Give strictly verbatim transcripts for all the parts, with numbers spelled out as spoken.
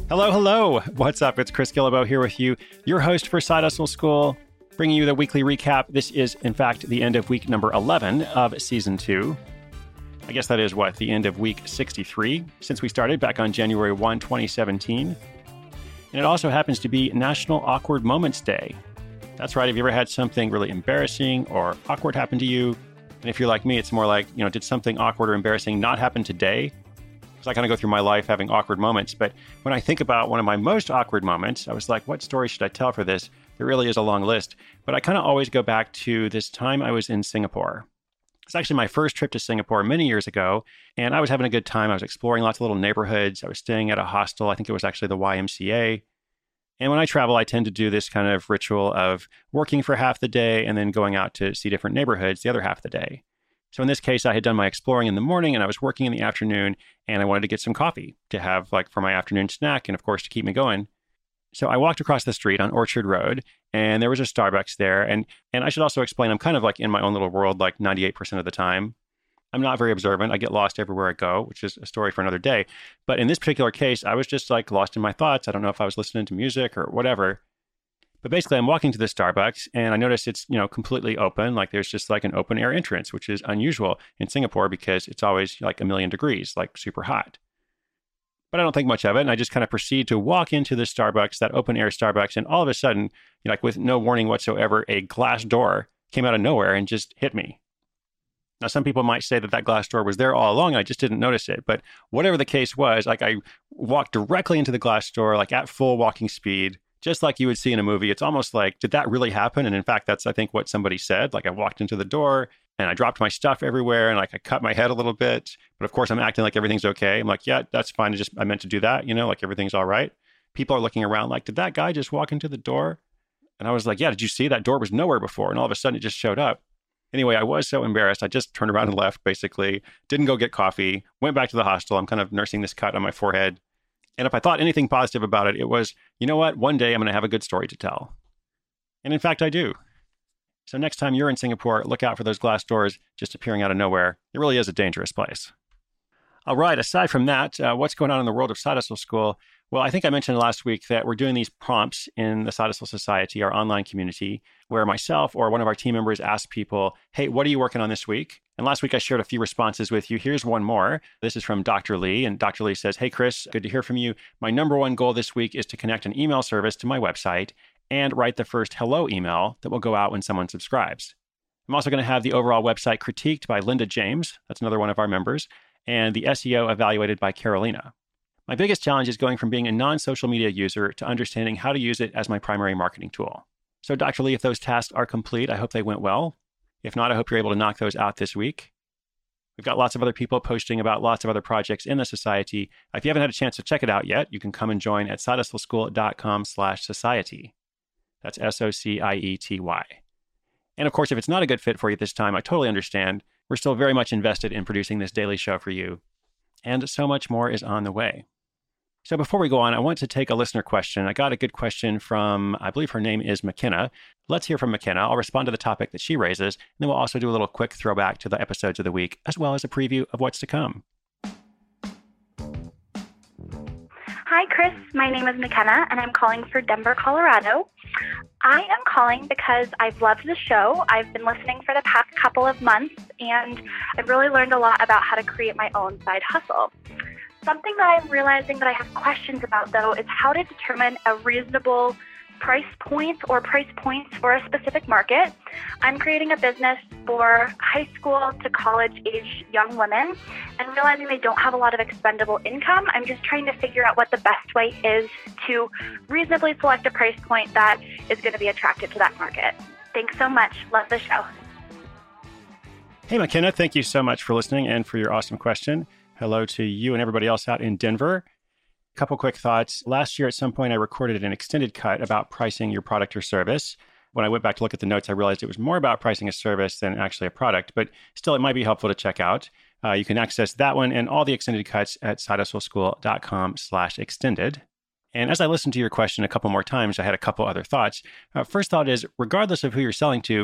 Hello, hello. What's up? It's Chris Guillebeau here with you, your host for Side Hustle School, bringing you the weekly recap. This is, in fact, the end of week number eleven of season two. I guess that is what, the end of week sixty-three since we started back on January first, twenty seventeen. And it also happens to be National Awkward Moments Day. That's right. Have you ever had something really embarrassing or awkward happen to you? And if you're like me, it's more like, you know, did something awkward or embarrassing not happen today? Because I kind of go through my life having awkward moments. But when I think about one of my most awkward moments, I was like, what story should I tell for this? There really is a long list. But I kind of always go back to this time I was in Singapore. It's actually my first trip to Singapore many years ago. And I was having a good time. I was exploring lots of little neighborhoods. I was staying at a hostel. I think it was actually the Y M C A. And when I travel, I tend to do this kind of ritual of working for half the day and then going out to see different neighborhoods the other half of the day. So in this case, I had done my exploring in the morning and I was working in the afternoon and I wanted to get some coffee to have like for my afternoon snack and of course to keep me going. So I walked across the street on Orchard Road and there was a Starbucks there. And and I should also explain, I'm kind of like in my own little world like ninety-eight percent of the time. I'm not very observant. I get lost everywhere I go, which is a story for another day. But in this particular case, I was just like lost in my thoughts. I don't know if I was listening to music or whatever. But basically, I'm walking to the Starbucks and I notice it's, you know, completely open. Like there's just like an open air entrance, which is unusual in Singapore because it's always like a million degrees, like super hot. But I don't think much of it. And I just kind of proceed to walk into the Starbucks, that open air Starbucks. And all of a sudden, you know, like with no warning whatsoever, a glass door came out of nowhere and just hit me. Now, some people might say that that glass door was there all along. And I just didn't notice it. But whatever the case was, like I walked directly into the glass door, like at full walking speed. Just like you would see in a movie. It's almost like, did that really happen? And in fact, that's, I think, what somebody said. Like I walked into the door and I dropped my stuff everywhere and like I cut my head a little bit. But of course, I'm acting like everything's okay. I'm like, yeah, that's fine. I just, I meant to do that. You know, like everything's all right. People are looking around like, did that guy just walk into the door? And I was like, yeah, did you see that door was nowhere before? And all of a sudden it just showed up. Anyway, I was so embarrassed. I just turned around and left, basically. Didn't go get coffee. Went back to the hostel. I'm kind of nursing this cut on my forehead. And if I thought anything positive about it, it was, you know what? One day I'm going to have a good story to tell. And in fact, I do. So next time you're in Singapore, look out for those glass doors just appearing out of nowhere. It really is a dangerous place. All right. Aside from that, uh, what's going on in the world of Side Hustle School? Well, I think I mentioned last week that we're doing these prompts in the Side Hustle Society, our online community, where myself or one of our team members ask people, hey, what are you working on this week? And last week I shared a few responses with you. Here's one more. This is from Doctor Lee. And Doctor Lee says, hey, Chris, good to hear from you. My number one goal this week is to connect an email service to my website and write the first hello email that will go out when someone subscribes. I'm also going to have the overall website critiqued by Linda James. That's another one of our members. And the S E O evaluated by Carolina. My biggest challenge is going from being a non-social media user to understanding how to use it as my primary marketing tool. So Doctor Lee, if those tasks are complete, I hope they went well. If not, I hope you're able to knock those out this week. We've got lots of other people posting about lots of other projects in the society. If you haven't had a chance to check it out yet, you can come and join at sidehustleschool.com slash society. That's S O C I E T Y. And of course, if it's not a good fit for you this time, I totally understand. We're still very much invested in producing this daily show for you. And so much more is on the way. So before we go on, I want to take a listener question. I got a good question from, I believe her name is McKenna. Let's hear from McKenna. I'll respond to the topic that she raises, and then we'll also do a little quick throwback to the episodes of the week, as well as a preview of what's to come. Hi, Chris. My name is McKenna, and I'm calling for Denver, Colorado. I am calling because I've loved the show. I've been listening for the past couple of months, and I've really learned a lot about how to create my own side hustle. Something that I'm realizing that I have questions about, though, is how to determine a reasonable price point or price points for a specific market. I'm creating a business for high school to college age young women and realizing they don't have a lot of expendable income. I'm just trying to figure out what the best way is to reasonably select a price point that is going to be attractive to that market. Thanks so much. Love the show. Hey, McKenna, thank you so much for listening and for your awesome question. Hello to you and everybody else out in Denver. A couple quick thoughts. Last year, at some point, I recorded an extended cut about pricing your product or service. When I went back to look at the notes, I realized it was more about pricing a service than actually a product, but still, it might be helpful to check out. Uh, you can access that one and all the extended cuts at sidehustleschool.com slash extended. And as I listened to your question a couple more times, I had a couple other thoughts. Uh, first thought is, regardless of who you're selling to,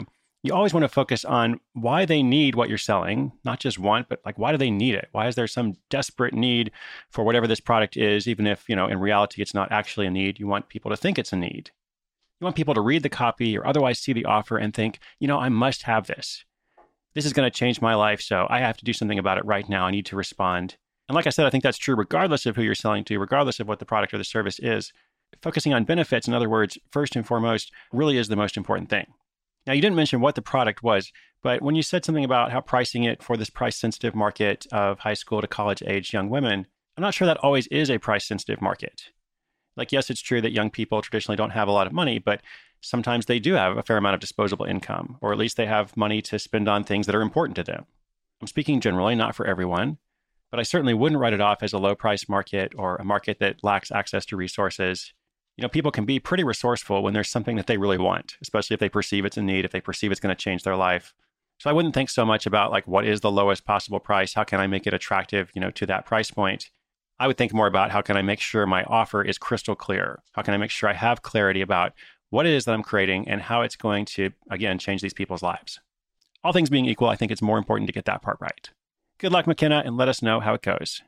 You always want to focus on why they need what you're selling, not just want, but like, why do they need it? Why is there some desperate need for whatever this product is, even if, you know, in reality, it's not actually a need? You want people to think it's a need. You want people to read the copy or otherwise see the offer and think, you know, I must have this. This is going to change my life, so I have to do something about it right now. I need to respond. And like I said, I think that's true regardless of who you're selling to, regardless of what the product or the service is. Focusing on benefits, in other words, first and foremost, really is the most important thing. Now, you didn't mention what the product was, but when you said something about how pricing it for this price-sensitive market of high school to college-age young women, I'm not sure that always is a price-sensitive market. Like, yes, it's true that young people traditionally don't have a lot of money, but sometimes they do have a fair amount of disposable income, or at least they have money to spend on things that are important to them. I'm speaking generally, not for everyone, but I certainly wouldn't write it off as a low-price market or a market that lacks access to resources. You know, people can be pretty resourceful when there's something that they really want, especially if they perceive it's a need, if they perceive it's going to change their life. So I wouldn't think so much about like, what is the lowest possible price? How can I make it attractive, you know, to that price point? I would think more about how can I make sure my offer is crystal clear? How can I make sure I have clarity about what it is that I'm creating and how it's going to, again, change these people's lives? All things being equal, I think it's more important to get that part right. Good luck, McKenna, and let us know how it goes.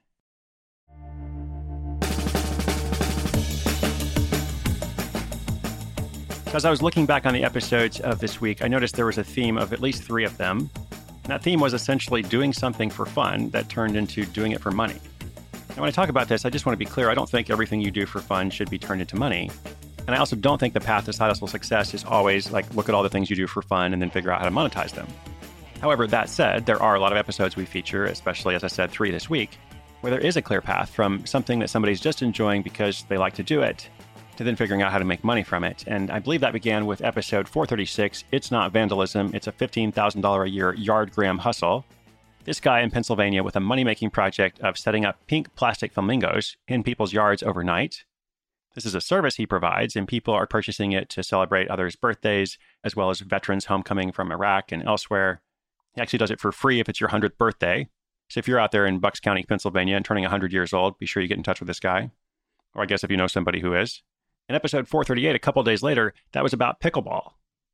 As I was looking back on the episodes of this week, I noticed there was a theme of at least three of them. And that theme was essentially doing something for fun that turned into doing it for money. Now, when I talk about this, I just want to be clear. I don't think everything you do for fun should be turned into money. And I also don't think the path to side hustle success is always like, look at all the things you do for fun and then figure out how to monetize them. However, that said, there are a lot of episodes we feature, especially, as I said, three this week, where there is a clear path from something that somebody's just enjoying because they like to do it to then figuring out how to make money from it. And I believe that began with episode four thirty-six, It's Not Vandalism, It's a fifteen thousand dollars a year yardgram hustle. This guy in Pennsylvania with a money-making project of setting up pink plastic flamingos in people's yards overnight. This is a service he provides, and people are purchasing it to celebrate others' birthdays, as well as veterans homecoming from Iraq and elsewhere. He actually does it for free if it's your hundredth birthday. So if you're out there in Bucks County, Pennsylvania, and turning one hundred years old, be sure you get in touch with this guy. Or I guess if you know somebody who is. In episode four thirty-eight, a couple days later, that was about pickleball.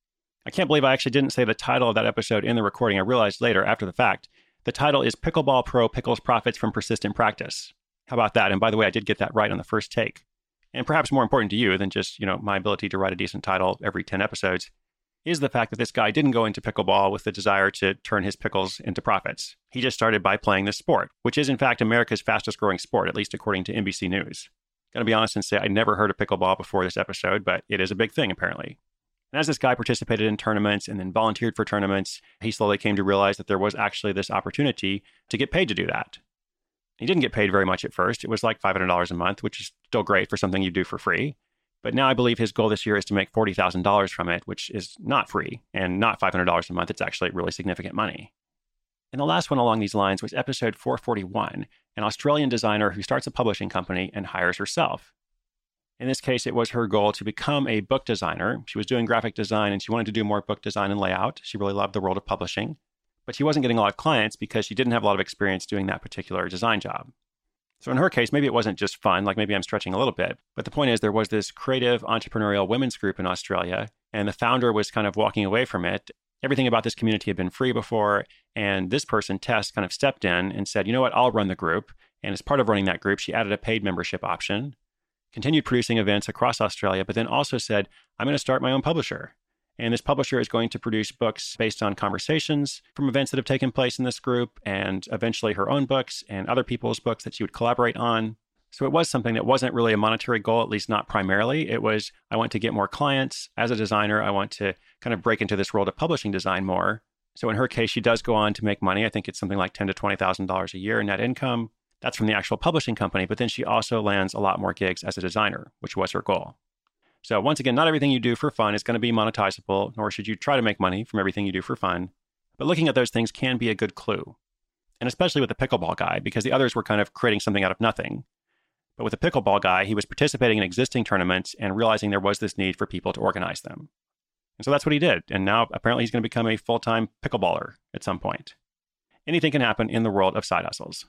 I can't believe I actually didn't say the title of that episode in the recording. I realized later, after the fact, the title is Pickleball Pro Pickles Profits from Persistent Practice. How about that? And by the way, I did get that right on the first take. And perhaps more important to you than just, you know, my ability to write a decent title every ten episodes is the fact that this guy didn't go into pickleball with the desire to turn his pickles into profits. He just started by playing this sport, which is in fact America's fastest growing sport, at least according to N B C News. Going to be honest and say I'd never heard of pickleball before this episode, but it is a big thing apparently. And as this guy participated in tournaments and then volunteered for tournaments, he slowly came to realize that there was actually this opportunity to get paid to do that. He didn't get paid very much at first. It was like five hundred dollars a month, which is still great for something you do for free. But now I believe his goal this year is to make forty thousand dollars from it, which is not free and not five hundred dollars a month. It's actually really significant money. And the last one along these lines was episode four forty-one, an Australian designer who starts a publishing company and hires herself. In this case, it was her goal to become a book designer. She was doing graphic design and she wanted to do more book design and layout. She really loved the world of publishing, but she wasn't getting a lot of clients because she didn't have a lot of experience doing that particular design job. So in her case, maybe it wasn't just fun, like maybe I'm stretching a little bit, but the point is there was this creative entrepreneurial women's group in Australia, and the founder was kind of walking away from it. Everything about this community had been free before, and this person, Tess, kind of stepped in and said, you know what, I'll run the group. And as part of running that group, she added a paid membership option, continued producing events across Australia, but then also said, I'm going to start my own publisher. And this publisher is going to produce books based on conversations from events that have taken place in this group, and eventually her own books and other people's books that she would collaborate on. So it was something that wasn't really a monetary goal, at least not primarily. It was, I want to get more clients. As a designer, I want to kind of break into this world of publishing design more. So in her case, she does go on to make money. I think it's something like ten thousand to twenty thousand dollars a year in net income. That's from the actual publishing company. But then she also lands a lot more gigs as a designer, which was her goal. So once again, not everything you do for fun is going to be monetizable, nor should you try to make money from everything you do for fun. But looking at those things can be a good clue. And especially with the pickleball guy, because the others were kind of creating something out of nothing. But with the pickleball guy, he was participating in existing tournaments and realizing there was this need for people to organize them. And so that's what he did. And now apparently he's going to become a full-time pickleballer at some point. Anything can happen in the world of side hustles.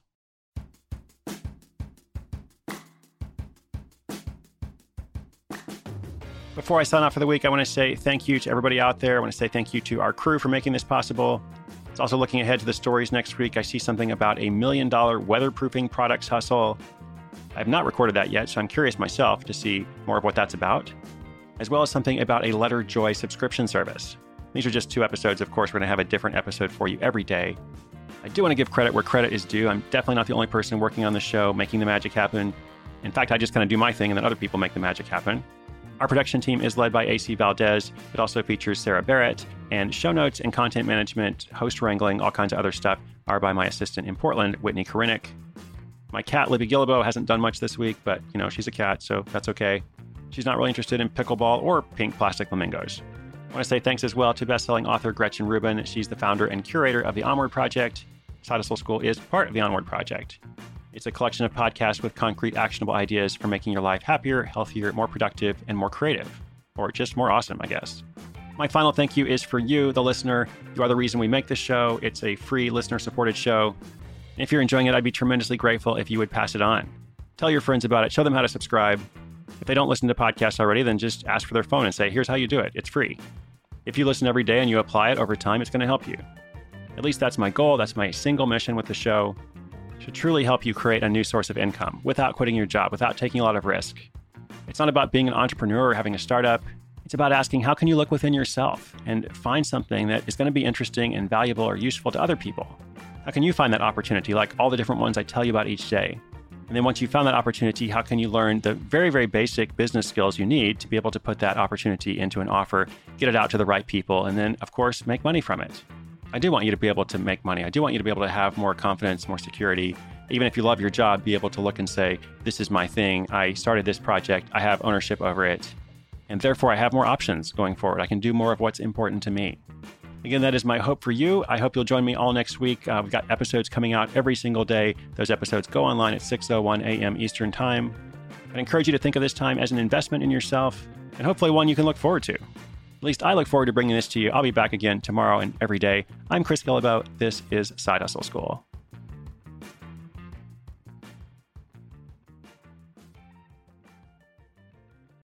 Before I sign off for the week, I want to say thank you to everybody out there. I want to say thank you to our crew for making this possible. It's also looking ahead to the stories next week. I see something about a million dollar weatherproofing products hustle. I have not recorded that yet, so I'm curious myself to see more of what that's about, as well as something about a Letter Joy subscription service. These are just two episodes. Of course, we're going to have a different episode for you every day. I do want to give credit where credit is due. I'm definitely not the only person working on the show, making the magic happen. In fact, I just kind of do my thing and then other people make the magic happen. Our production team is led by A C Valdez. It also features Sarah Barrett, and show notes and content management, host wrangling, all kinds of other stuff are by my assistant in Portland, Whitney Korinek. My cat, Libby Gillibo, hasn't done much this week, but, you know, she's a cat, so that's okay. She's not really interested in pickleball or pink plastic flamingos. I want to say thanks as well to best-selling author Gretchen Rubin. She's the founder and curator of the Onward Project. Side Hustle School is part of the Onward Project. It's a collection of podcasts with concrete, actionable ideas for making your life happier, healthier, more productive, and more creative. Or just more awesome, I guess. My final thank you is for you, the listener. You are the reason we make this show. It's a free, listener-supported show. And if you're enjoying it, I'd be tremendously grateful if you would pass it on. Tell your friends about it. Show them how to subscribe. If they don't listen to podcasts already, then just ask for their phone and say, here's how you do it. It's free. If you listen every day and you apply it over time, it's going to help you. At least that's my goal. That's my single mission with the show. To truly help you create a new source of income without quitting your job, without taking a lot of risk. It's not about being an entrepreneur or having a startup. It's about asking, how can you look within yourself and find something that is going to be interesting and valuable or useful to other people? How can you find that opportunity, like all the different ones I tell you about each day? And then once you found that opportunity, how can you learn the very, very basic business skills you need to be able to put that opportunity into an offer, get it out to the right people, and then, of course, make money from it? I do want you to be able to make money. I do want you to be able to have more confidence, more security. Even if you love your job, be able to look and say, this is my thing. I started this project. I have ownership over it. And therefore, I have more options going forward. I can do more of what's important to me. Again, that is my hope for you. I hope you'll join me all next week. Uh, we've got episodes coming out every single day. Those episodes go online at six oh one a.m. Eastern Time. I encourage you to think of this time as an investment in yourself, and hopefully one you can look forward to. At least I look forward to bringing this to you. I'll be back again tomorrow and every day. I'm Chris Guillebeau. This is Side Hustle School.